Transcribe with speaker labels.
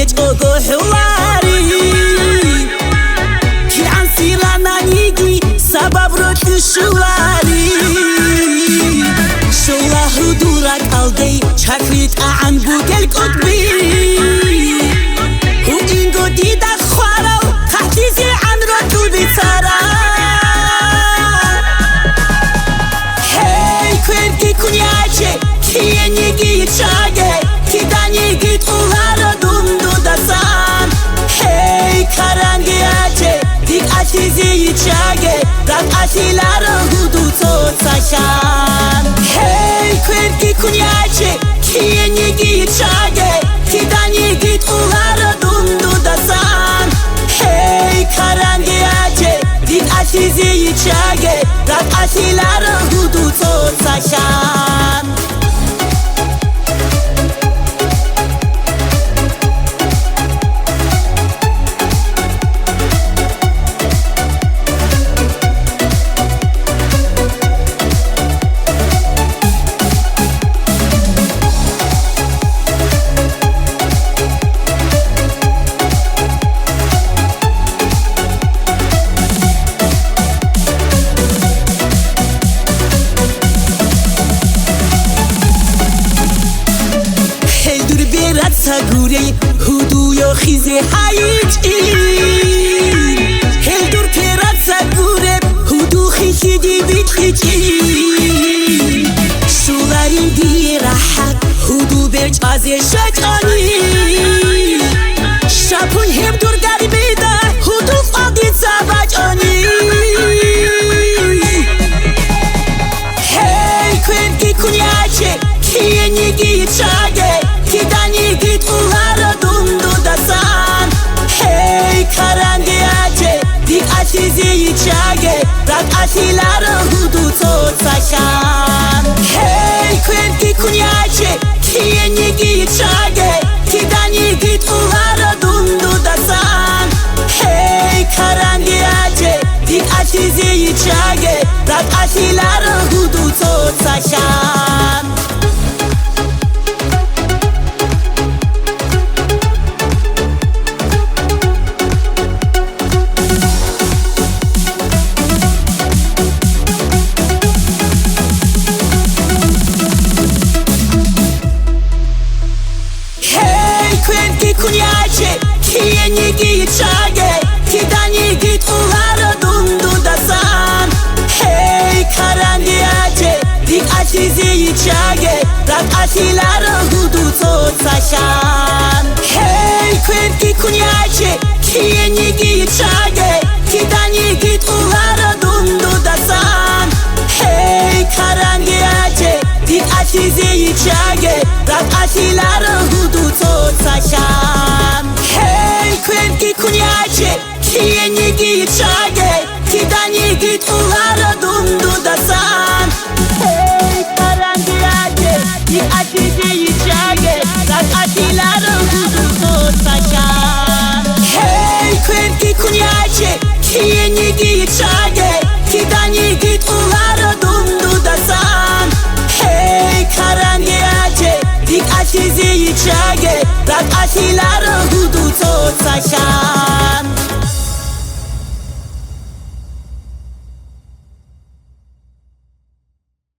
Speaker 1: ogo hwari ki ansira nanigi sabab ro tushwari shola hudura kaldei chakrit aan bugel qutbi hu ingo dida khwara tahtizi an ro tuditsara hey kwergi kunyache kienigi chage kidanigi tulara dundu dasan hey karangi ache dik atizi chage rat atilara hudu totsashan hey kwergi kunyache kienigi chage kidanigi tulara dundu dasan hey karangi ache dik atizi chage rat atilara hudu totsashan Sagure hudu yo khize hayit heldur perat sagure hudu khidi bitkhiti shularin di rahat hudu berj aze shajani shapun heldur garibida hudu qadit sabajani hey kwengi kunyache kienigi chage kidanigi tulara dundu dasan hey karangi ache dik atizi chage rat atilara hudu totsashan hey kwengi kunyache kienigi chage kidanigi tulara dundu dasan hey karangi ache dik atizi chage rat atilara hudu totsashan kunyache kienigi chage kidanigi tulara dundu dasan hey karangi ache dik atizi chage rat atilara hudu totsashan hey kwengi kunyache kienigi chage kidanigi tulara dundu dasan hey karangi ache dik atizi chage rat atilara hudu totsashan hey kwengi kunyache kienigi chage kidanigi tulara dundu dasan hey karangi ache dik atizi chage rat atilara hudu totsashan hey kwengi kunyache kienigi